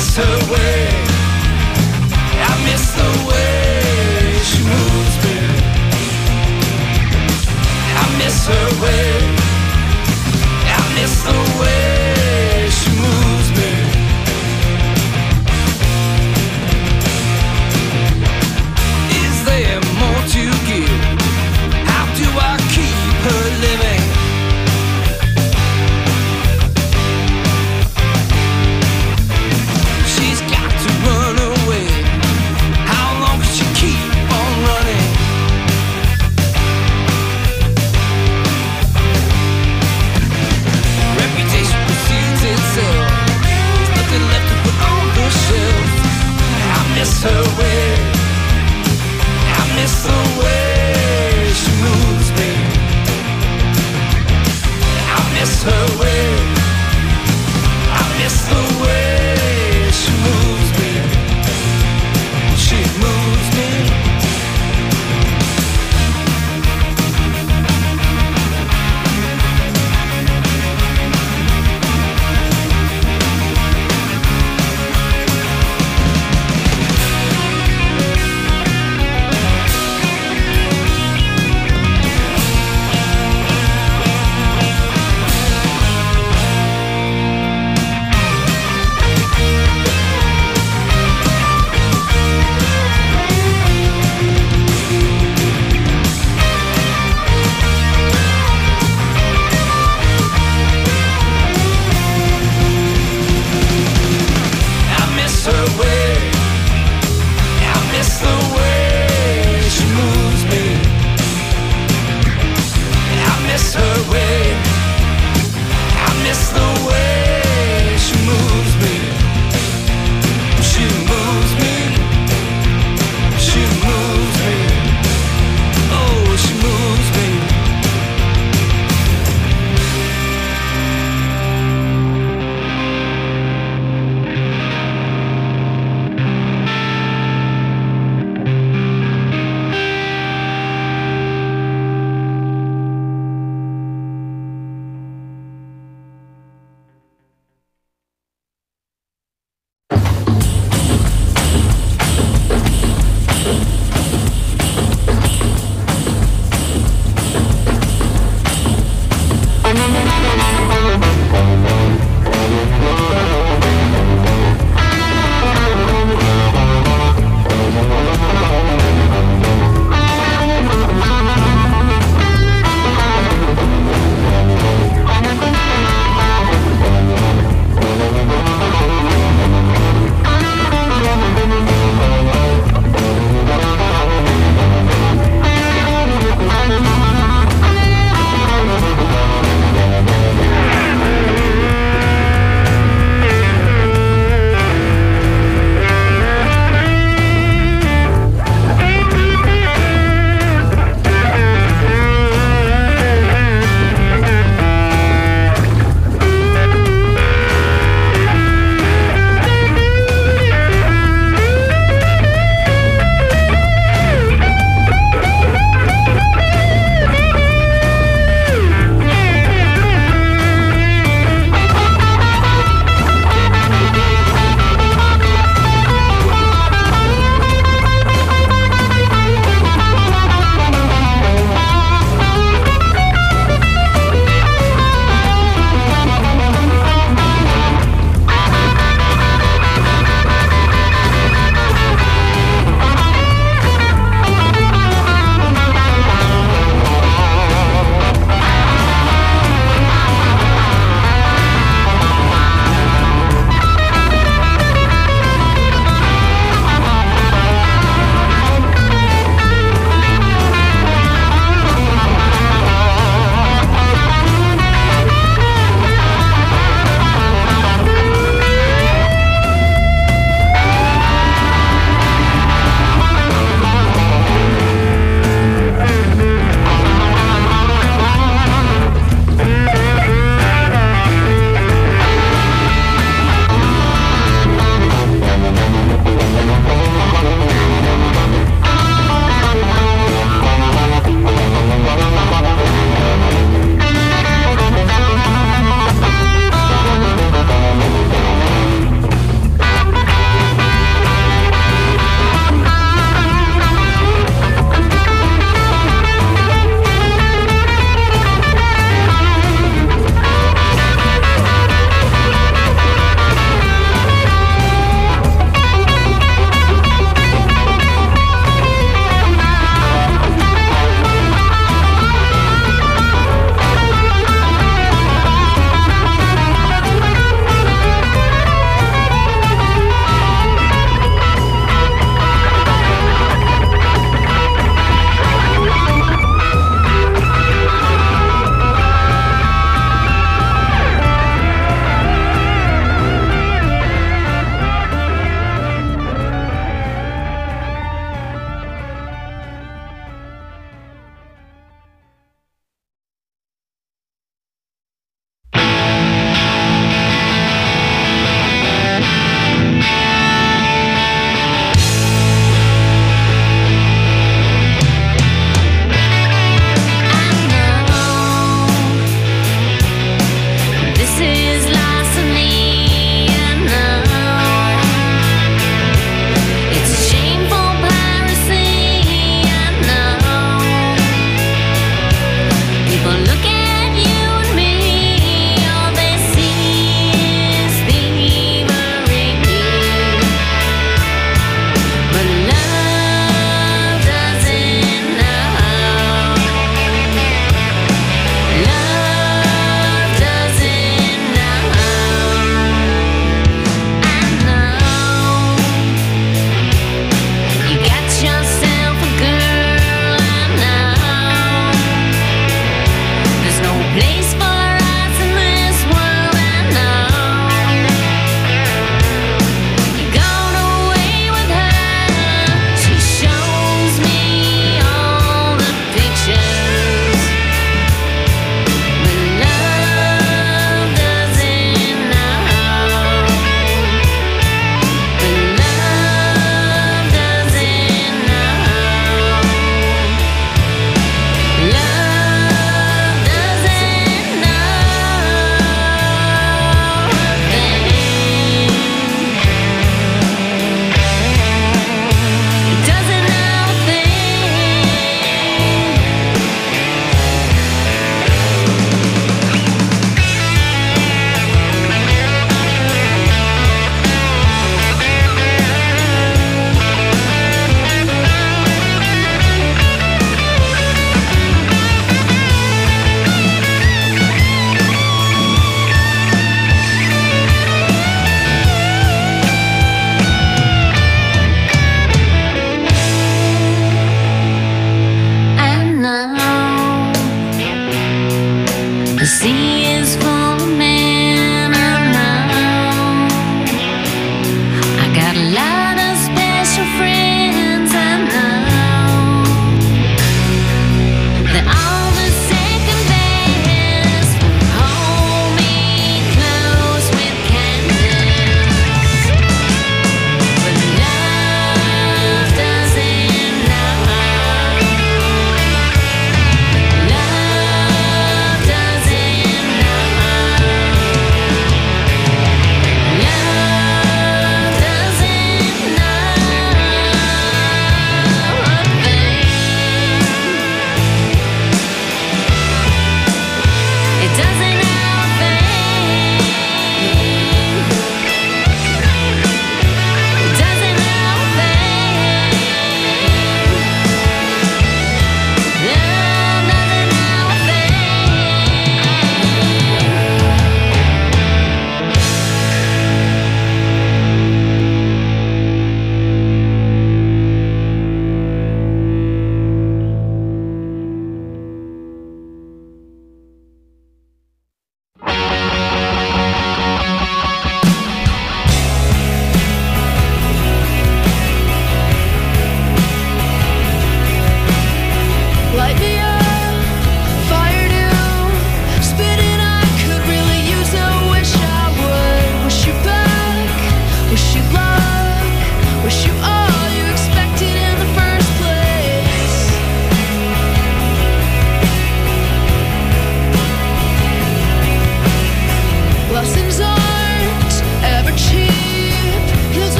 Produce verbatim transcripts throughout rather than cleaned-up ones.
miss her way. I miss the way she moves me. I miss her way. I miss the way she moves me. Is there more to give? How do I keep her living? She's got to run away. How long can she keep on running? Reputation precedes itself.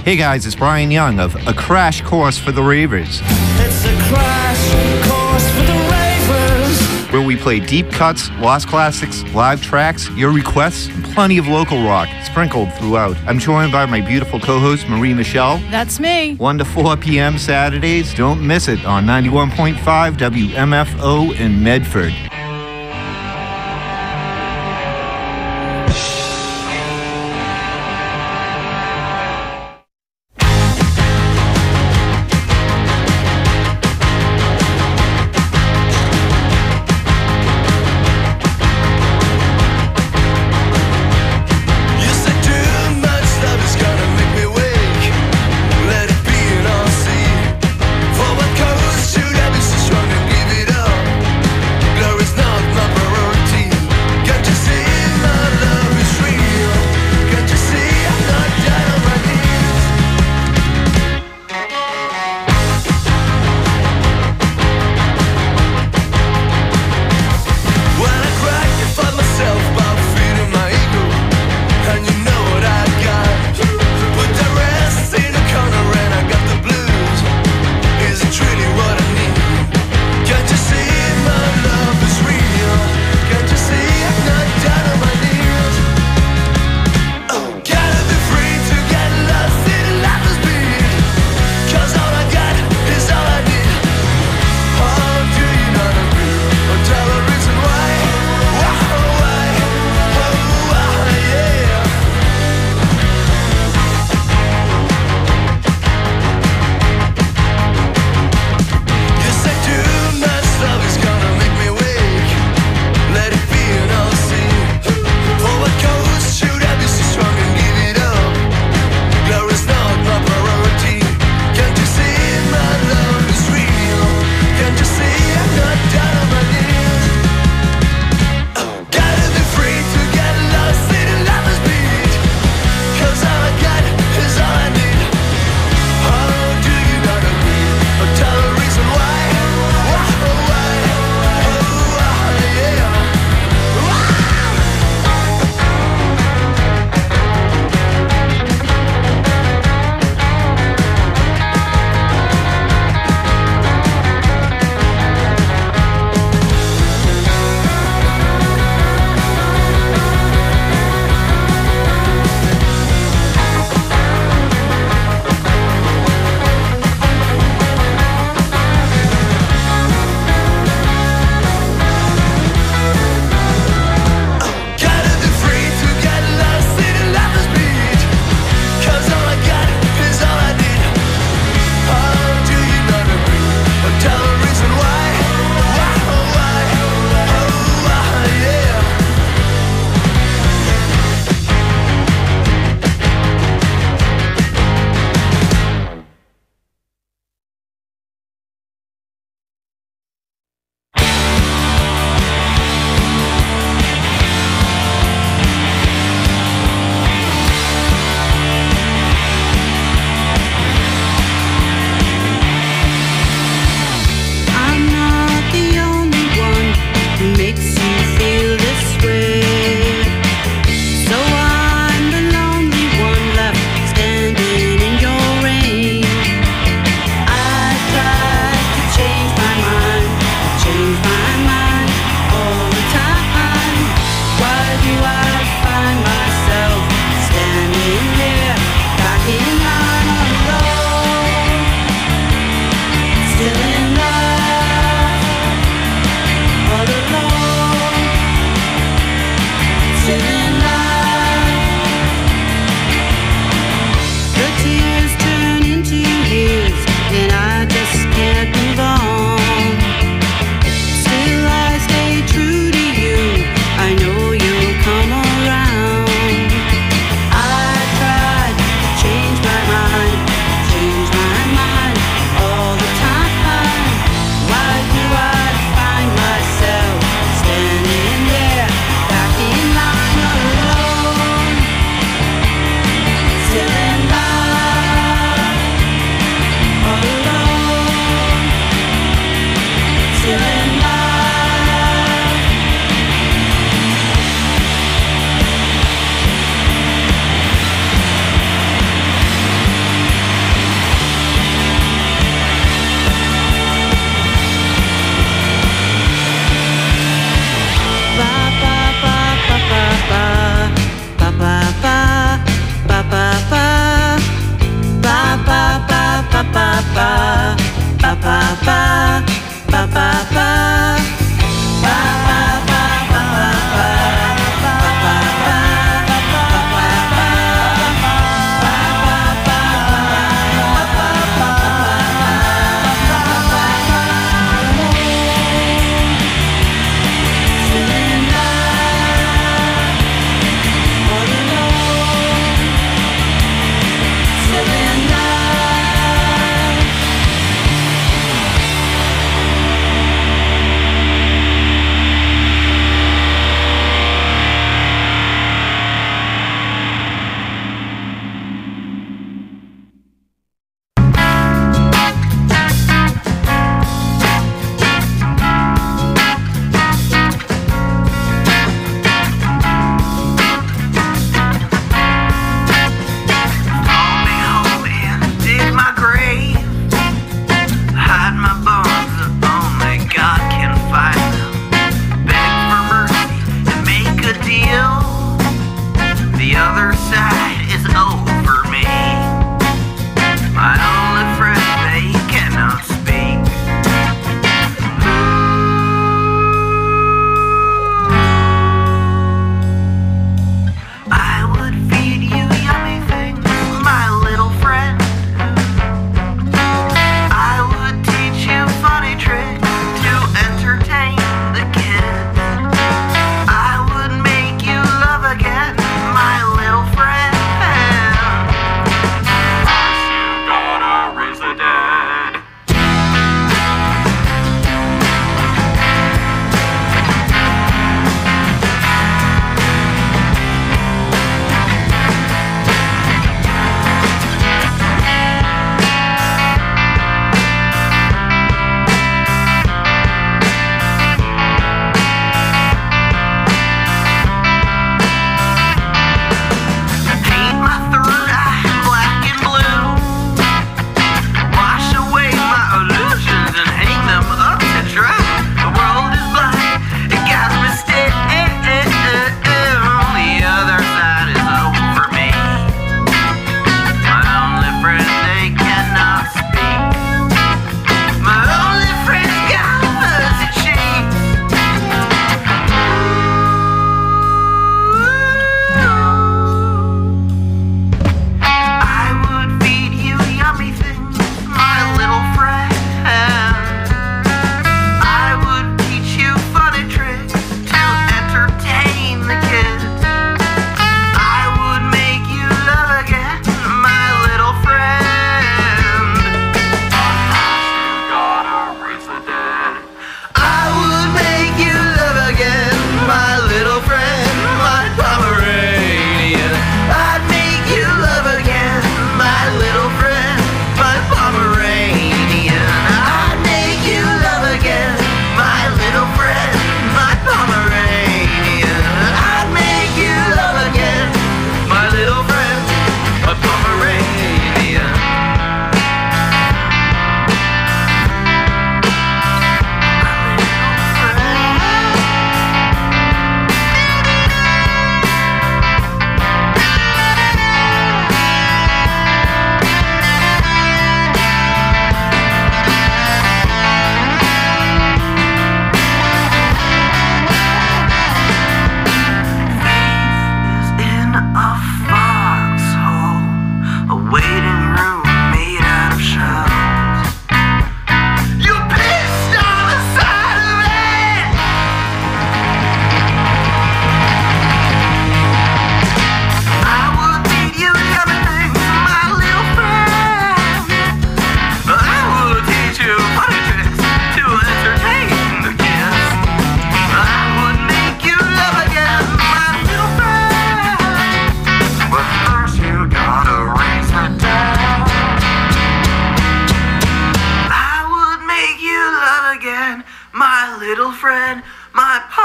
Hey guys, it's Brian Young of A Crash Course for the Ravers. It's a crash course for the ravers. Where we play deep cuts, lost classics, live tracks, your requests, and plenty of local rock sprinkled throughout. I'm joined by my beautiful co-host, Marie Michelle. That's me. one to four p.m. Saturdays. Don't miss it on ninety-one point five W M F O in Medford. For what goes to that is so strong and give it up. Glory's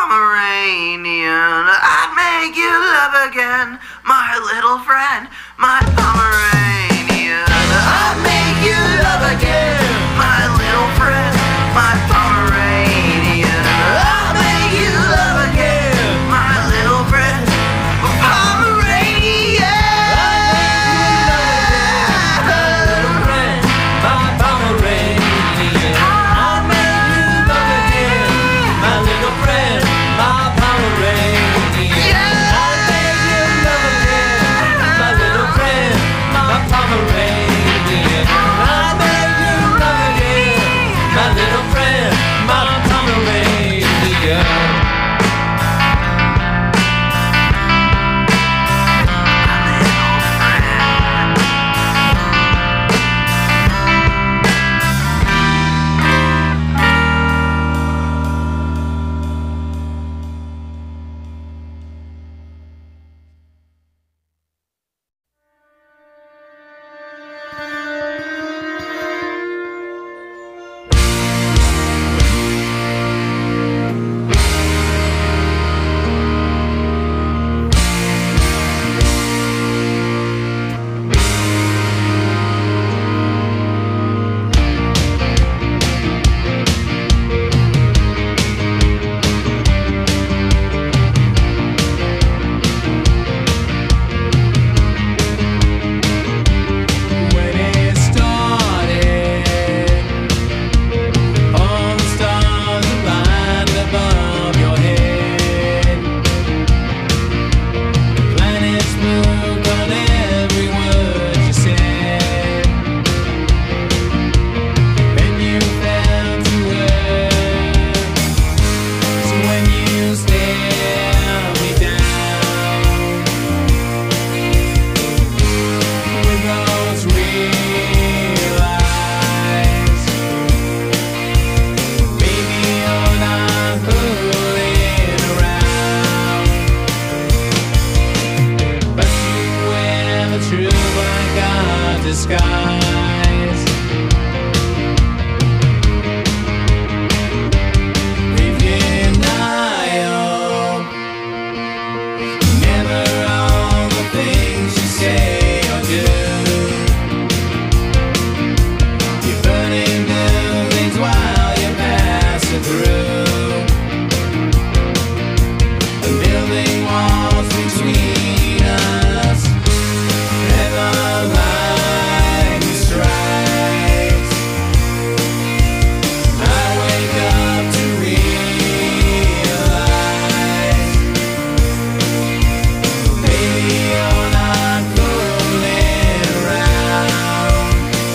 Pomeranian. I'd make you love again, my little friend, my Pomeranian. I'd make you love again, my little friend, my Pomeranian. I'd make you love again, my little friend, my Pomeranian. My little friend, my Pomeranian. I'd make you love again, my little friend, my Pomeranian. I'd make you love again, my little friend, my Pomeranian. I'd make you love again, my little friend, my Pomeranian. When it started, all the stars aligned above your head. Planets moved on every word you said, and you fell to earth. So when you stared me down with those real eyes, baby, you're not fooling around, but you wear the truth like a disguise. Leave denial, never all the things you say or do. You're burning buildings while you're passing through, and building walls between us, and the lightning strikes. I wake up to realize, baby, you're not fooling around.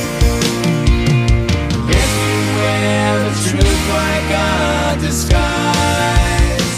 Yes, you wear the truth like a disguise.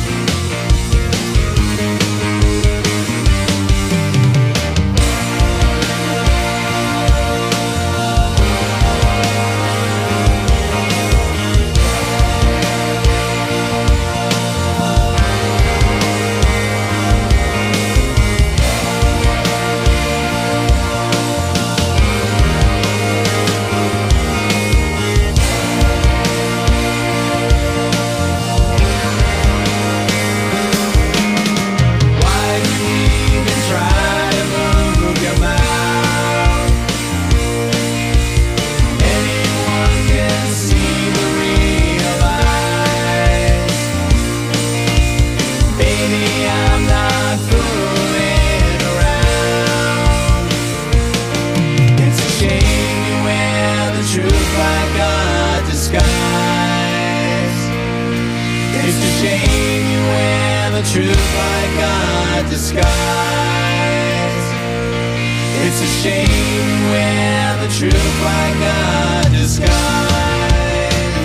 Why do you even try to move your mouth? Anyone can see the real eyes. Baby, I'm not fooling around. It's a shame you wear the truth like a disguise. It's a shame you wear the truth like a disguise. It's a shame you wear the truth like a disguise.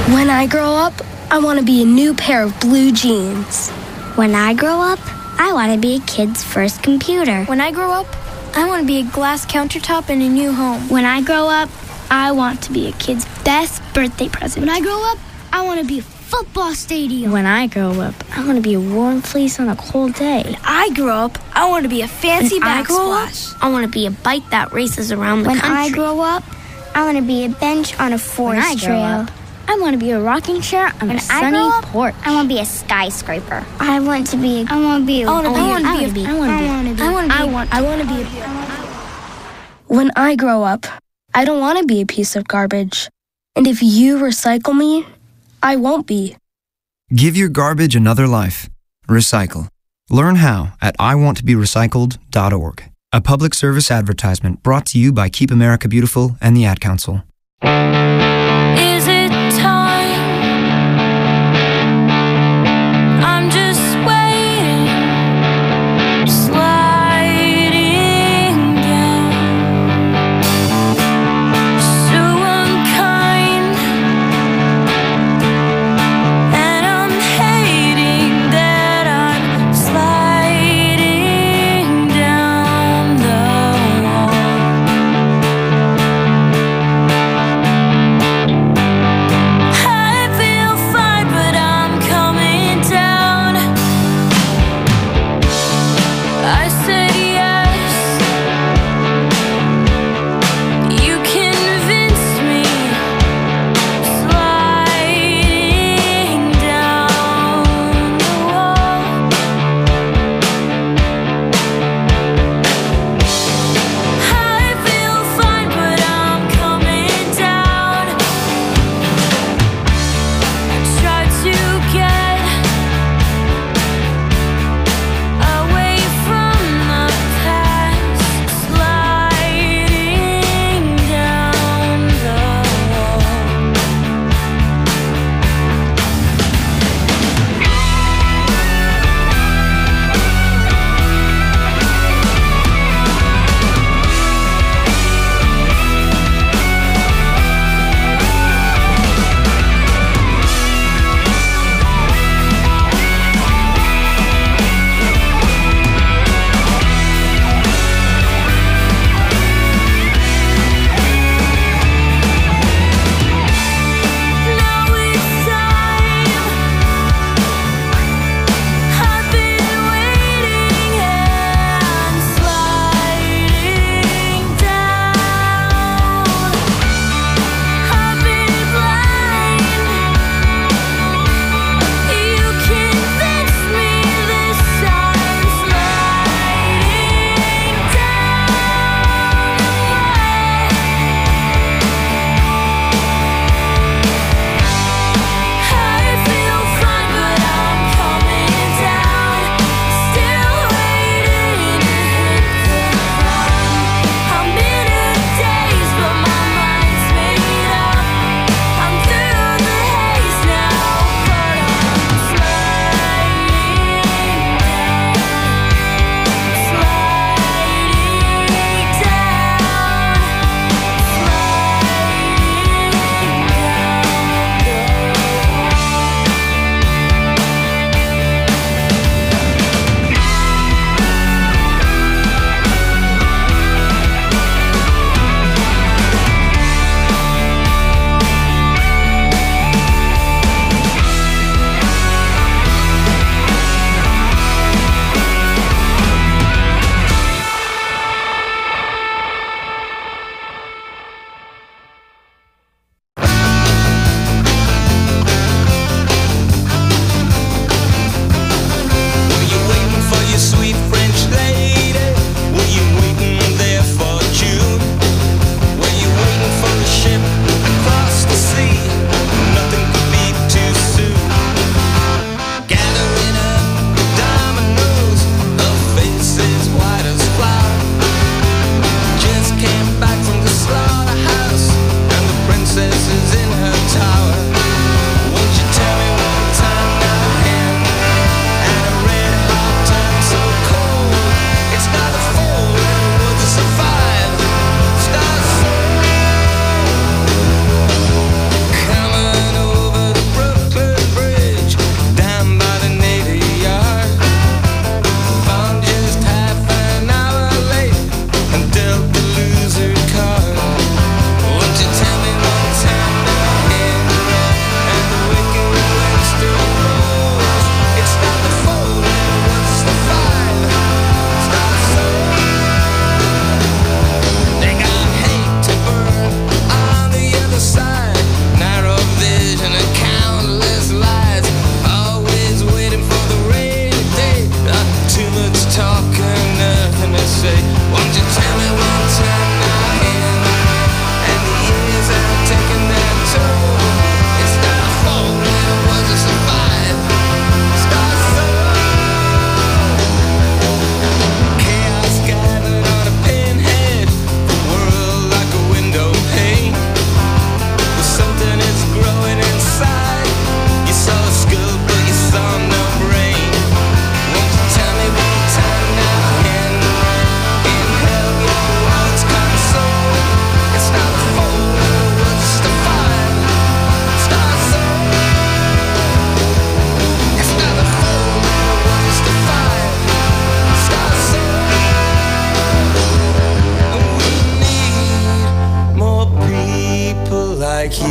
When I grow up, I want to be a new pair of blue jeans. When I grow up, I want to be a kid's first computer. When I grow up, I want to be a glass countertop in a new home. When I grow up, I want to be a kid's best birthday present. When I grow up, I want to be a football stadium. When I grow up, I want to be a warm fleece on a cold day. When I grow up, I want to be a fancy backsplash. I, I want to be a bike that races around the when country. When I grow up, I want to be a bench on a forest when I trail. Grow up, I want to be a rocking chair on when a sunny I grow up, porch. I want to be a skyscraper. I want to be. A, I want to be. A, I want to be. I want to be. be. I want to be. I want to be. I want. I want to be. When I grow up, I don't want to be a piece of garbage. And if you recycle me, I won't be. Give your garbage another life. Recycle. Learn how at I want to be recycled dot org. A public service advertisement brought to you by Keep America Beautiful and the Ad Council. Is it time? I'm just waiting, sliding down. So unkind, and I'm hating that I'm sliding down the wall.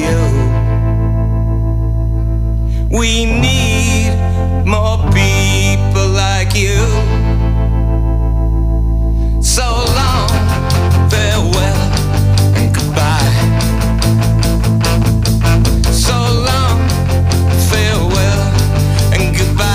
you. We need more people like you. So long, farewell and goodbye. So long, farewell and goodbye.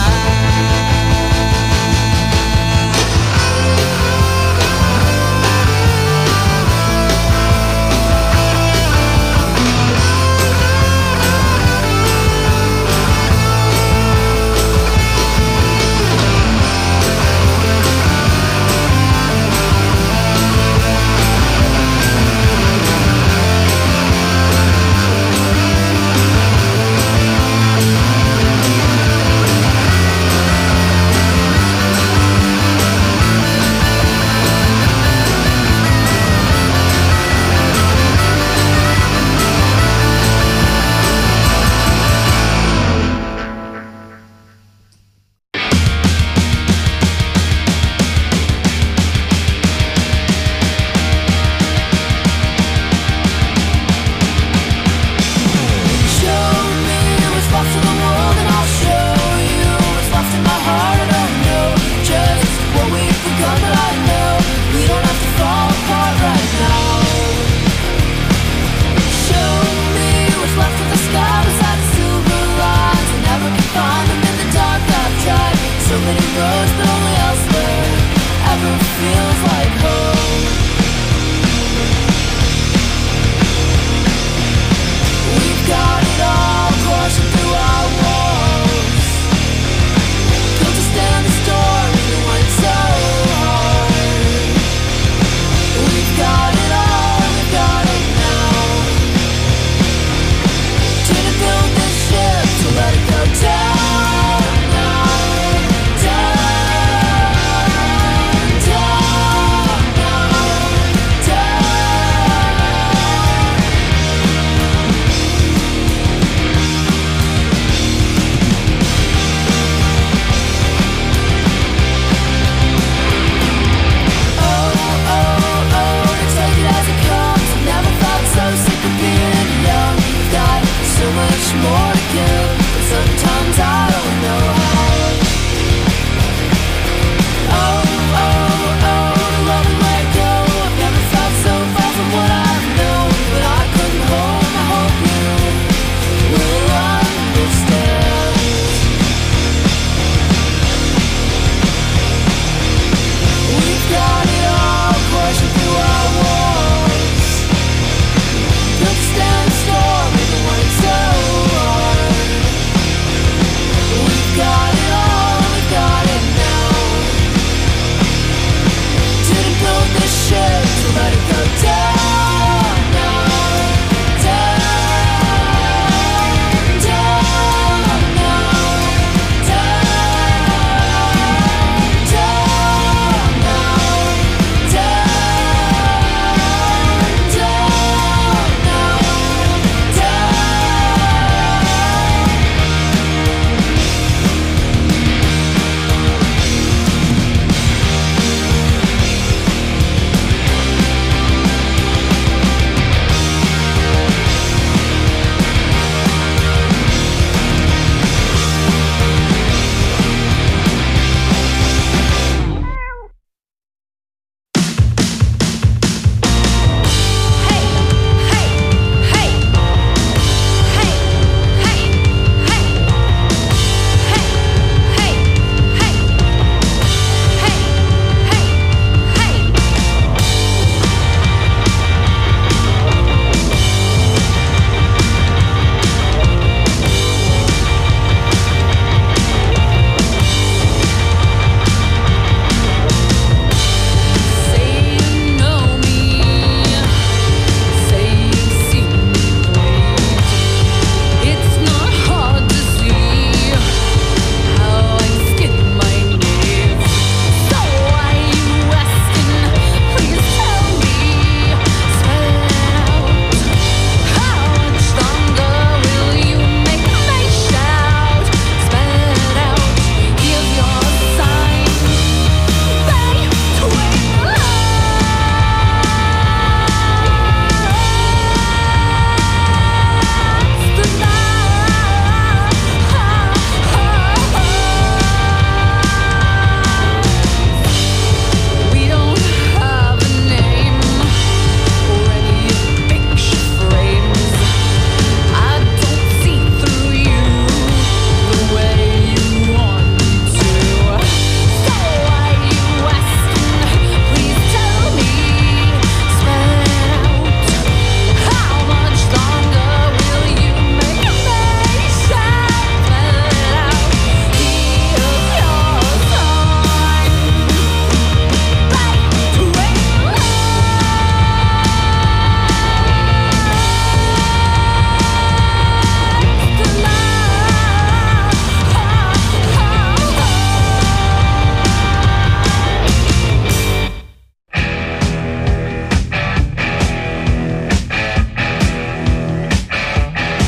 Got it.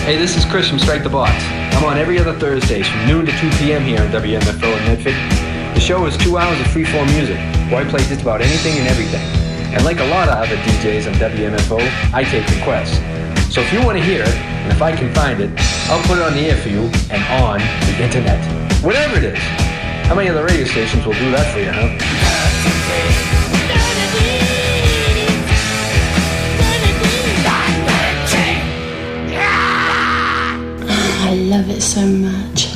Hey, this is Chris from Strike the Box. I'm on every other Thursdays from noon to two p.m. here on W M F O in Medford. The show is two hours of free-form music, where I play just about anything and everything. And like a lot of other D Js on W M F O, I take requests. So if you want to hear it, and if I can find it, I'll put it on the air for you and on the internet. Whatever it is. How many other radio stations will do that for you, huh? I love it so much.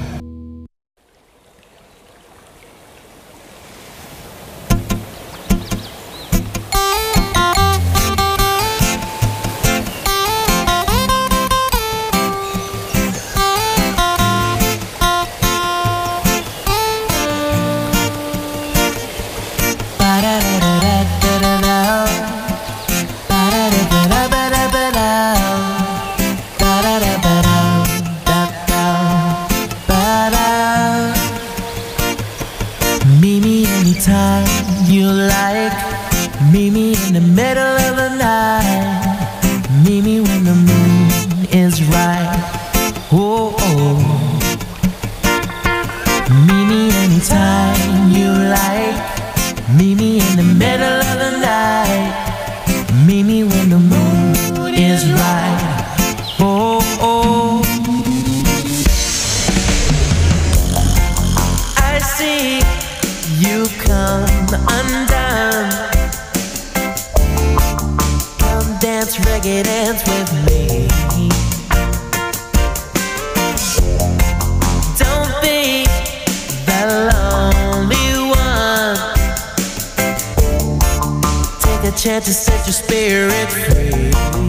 To set your spirit free.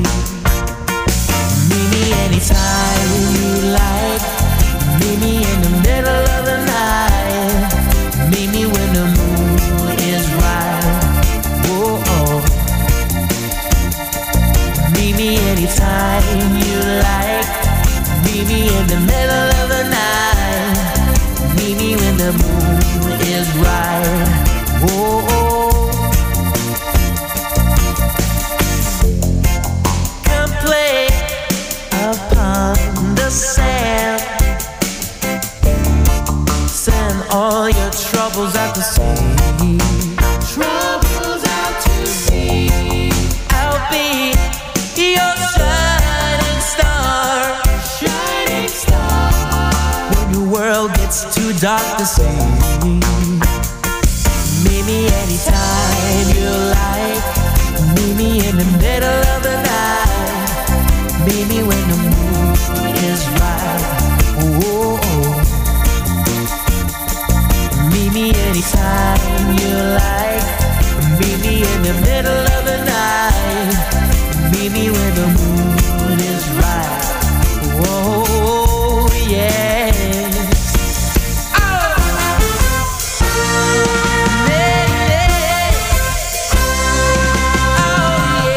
Meet me anytime you like. Meet me in the middle of the night. Meet me when the mood is right. Whoa, oh. Meet me anytime you like. Meet me in the middle of the night. Meet me when the mood is right. Whoa, oh. Sand, send all your troubles out to sea. Troubles out to sea. I'll be your shining star, shining star. When your world gets too dark to see, meet me anytime you like. Meet me in the middle of the night. Meet me when the moon is right. Oh, oh. Meet me anytime you like. Meet me in the middle of the night. Meet me when the moon is right. Oh, yes. Oh, yeah, yeah. Oh,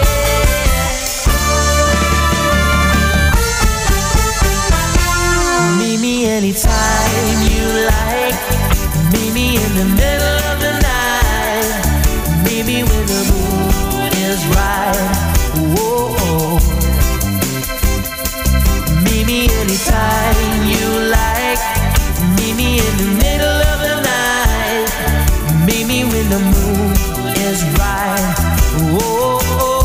yeah. Meet me anytime you like. Meet me in the middle of the night. Meet me when the moon is right. Whoa. Meet me anytime you like. Meet me in the middle of the night. Meet me when the moon is right. Whoa.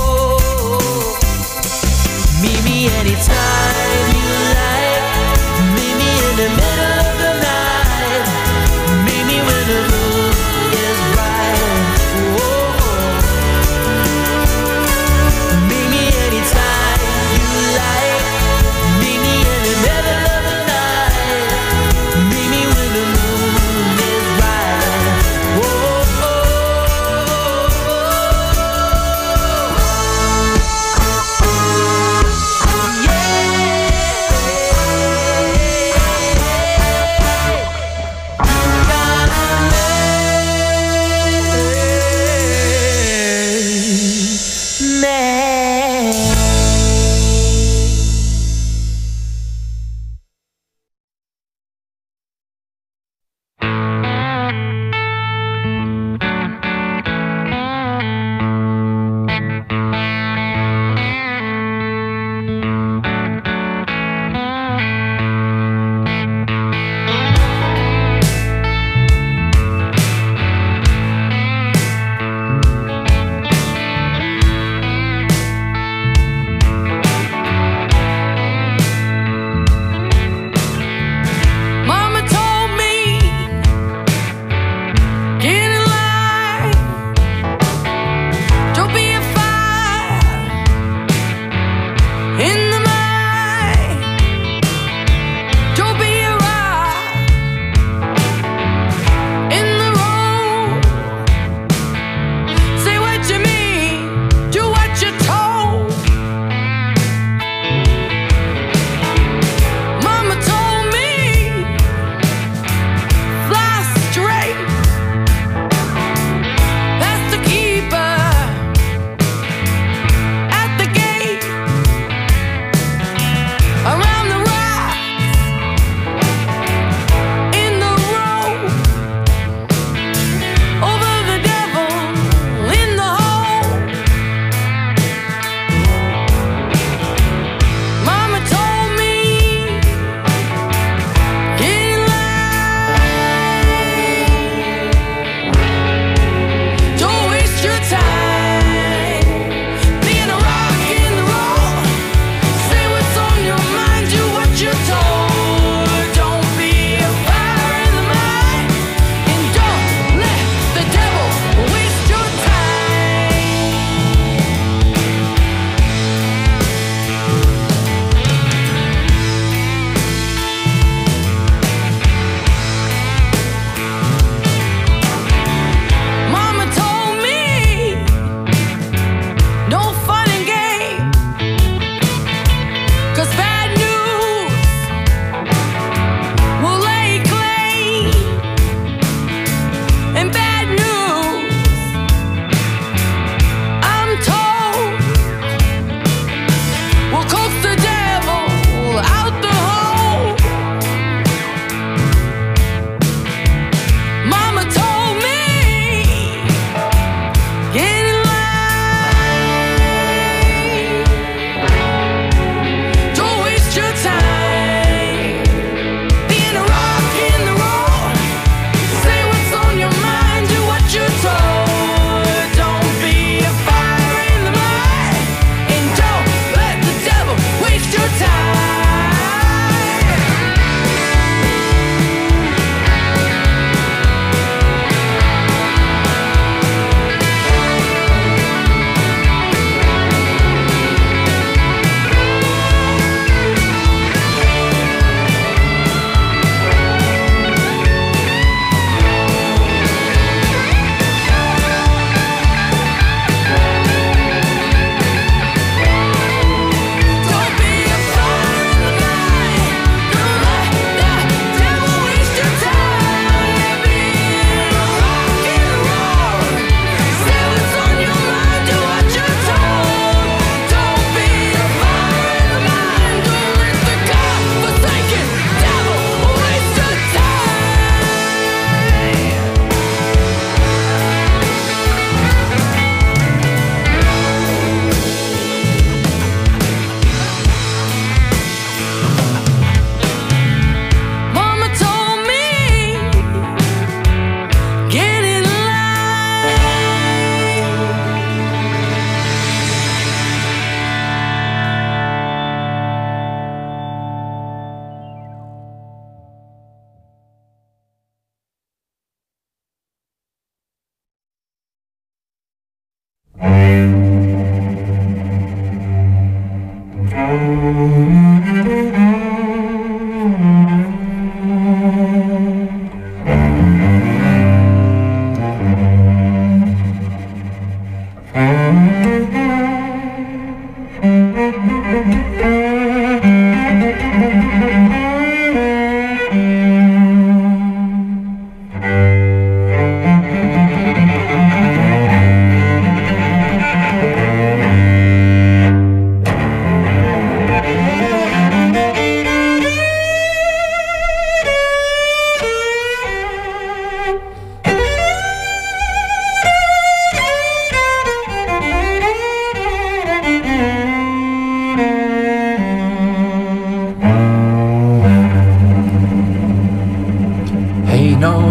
Meet me anytime you like. Meet me in the middle of the night. Meet me when the moon is right. Whoa. Meet me anytime you like. Meet me in the middle of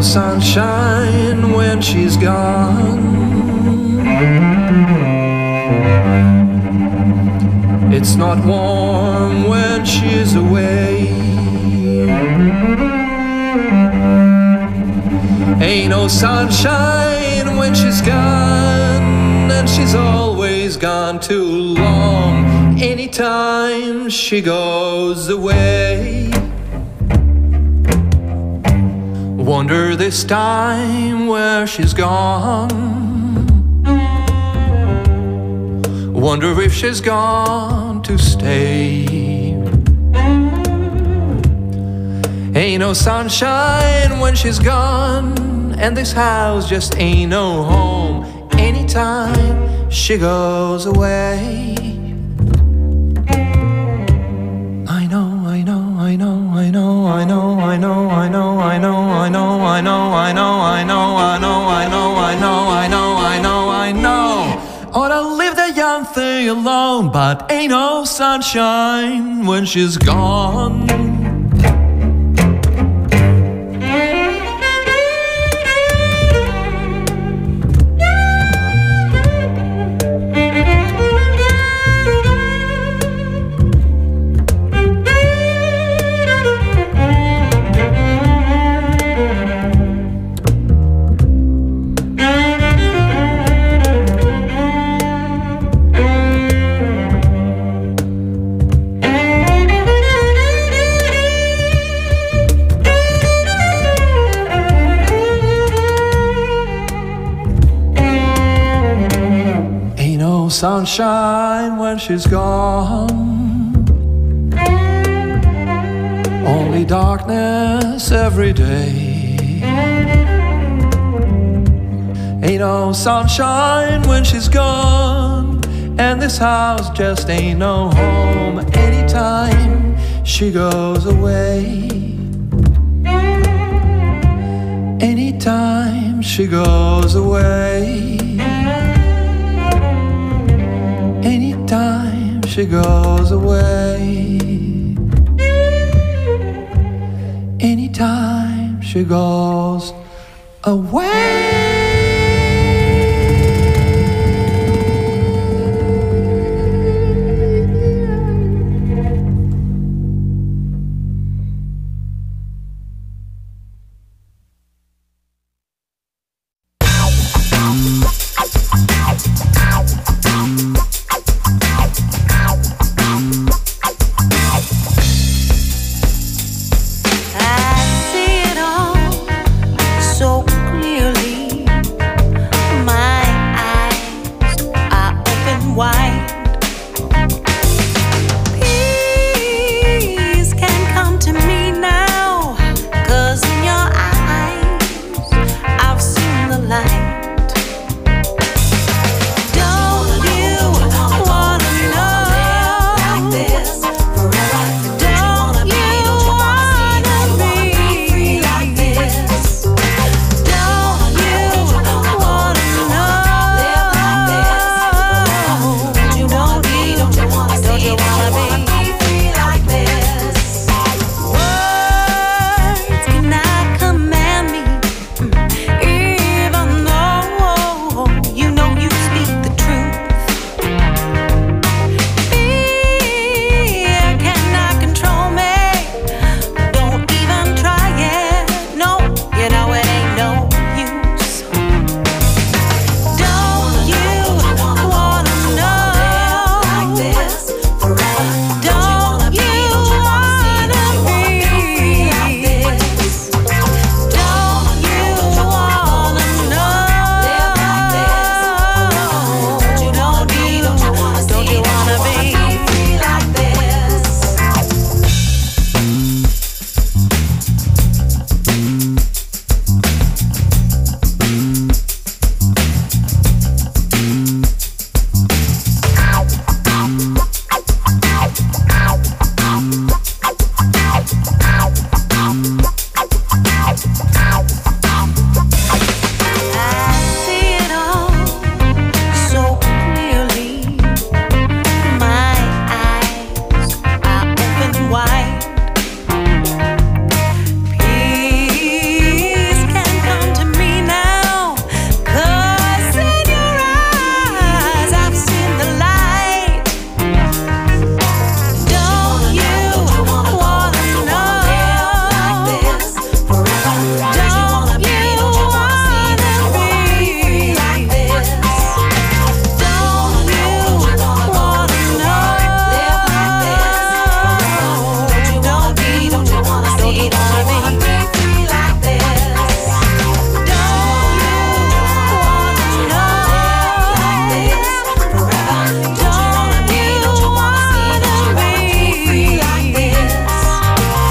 sunshine when she's gone. It's not warm when she's away. Ain't no sunshine when she's gone, and she's always gone too long. Anytime she goes away. Wonder this time where she's gone. Wonder if she's gone to stay. Ain't no sunshine when she's gone, and this house just ain't no home. Anytime she goes away. I know, I know, I know, I know, I know, I know, I know, I know, I know, I know, I know, I know, I know, I know, I know, I know, I know, I know. Ought to leave the young thing alone, but ain't no sunshine when she's gone. Sunshine when she's gone. Only darkness every day. Ain't no sunshine when she's gone, and this house just ain't no home. Anytime she goes away. Anytime she goes away. Anytime she goes away. Anytime she goes away.